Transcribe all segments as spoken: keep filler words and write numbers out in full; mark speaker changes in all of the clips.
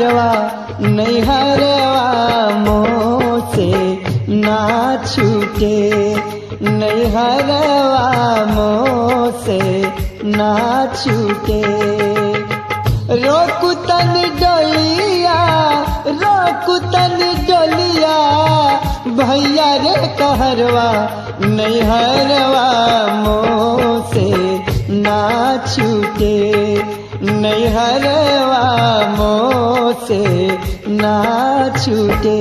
Speaker 1: कहरवा नैहरवा मोह से ना छूटे, नैहरवा मोह से ना छूटे। रोकु तन डोलिया, रोकु तन डोलिया, भैया रे कहरवा नैहरवा मोह से ना छूटे, नैहरवा मोह से ना छूटे।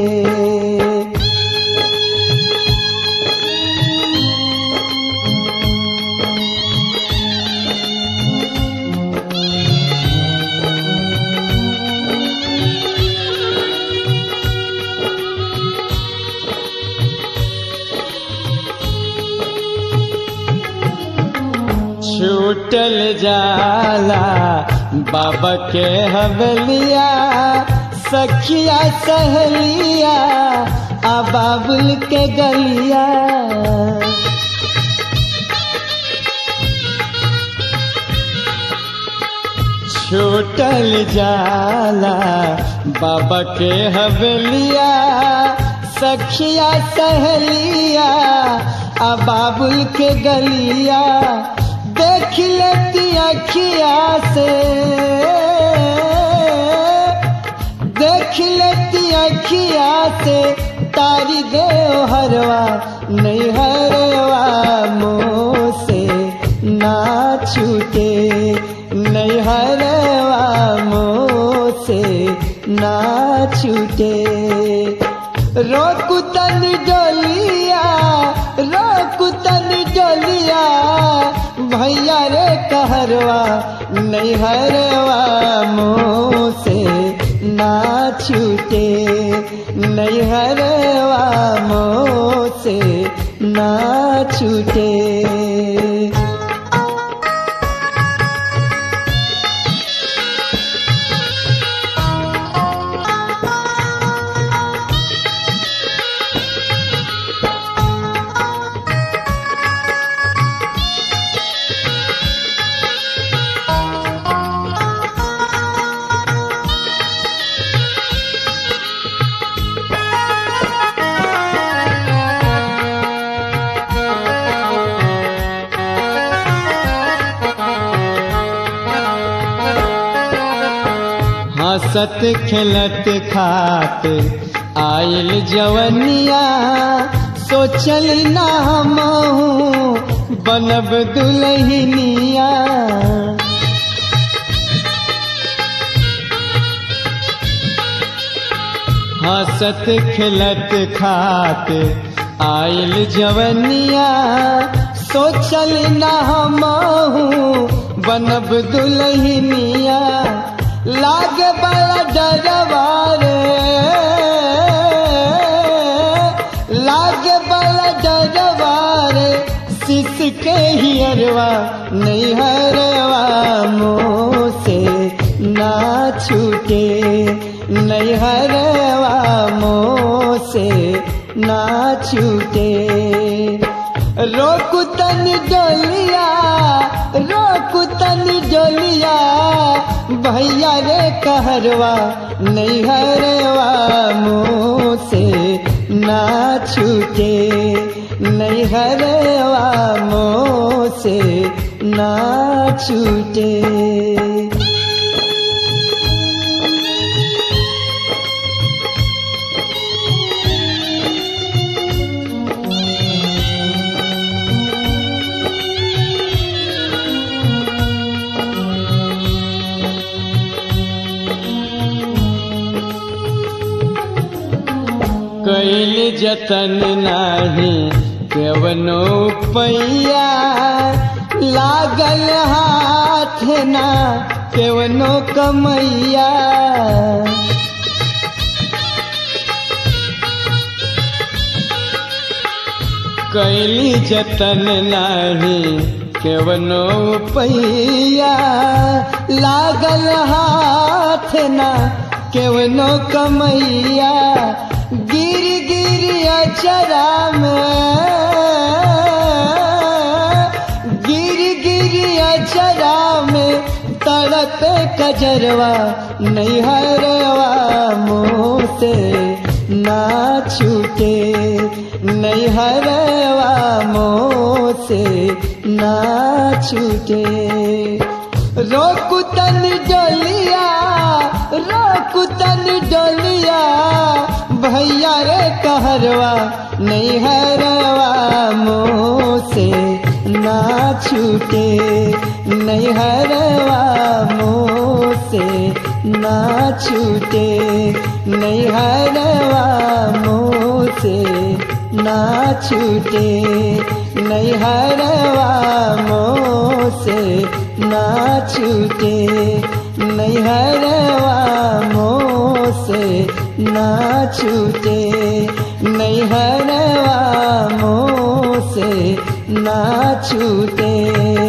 Speaker 1: छूटल जाला बाबा के हवेलिया, सखिया सहेलिया आ बाबुल के गलिया। छूटल जाला बाबा के हवेलिया, सखिया सहेलिया आ बाबुल के गलिया। देख लेती अखिया से, देख लेती अखिया से, तारी देव हरवा नैहरवा मोह से ना छूटे, नैहरवा मोह से ना छूटे। रोकु तन डोलिया, रोकु तन डोलिया, भैया रे कहरवा नैहरवा मोह से ना छूटे, नैहरवा मोह से ना छूटे। हंसत खेलत खात आयल जवनिया, सोचल ना हमहू बनब दुल्हनिया। हंसत खेलत खात आयल जवनिया, सोचल ना हमहू बनब दुल्हनिया। लागे बड़ा डरवा रे, लागे बड़ा डरवा रे, सिस के हियरवा नैहरवा मोह से ना छूटे, नैहरवा मोह से ना छूटे। रोकु तन डोलिया, रोकु तन डोलिया, भैया रे कहरवा नैहरवा मोह से ना छूटे, नैहरवा मोह से ना छूटे। कैल जतन नाही केवनो पैया, लागल हाथ ना केवनो कमैया। कैली जतन नाही केवनो पैया, लागल हाथ ना केवनो कमैया। गिर गिर अचरा में, गिर गिर अचरा में, तड़प कजरवा नैहरवा मोह से ना छूटे नैहरवा मोह से ना छूटे रोकुतन डोलिया रोकुतन डोलिया भैया रे कहरवा नैहरवा मोह से ना छूटे नैहरवा मोह से ना छूटे नैहरवा मोह से ना छूटे नैहरवा मोह से ना छूटे नैहरवा मोह से ना छूटे नैहरवा मोह से ना छूटे।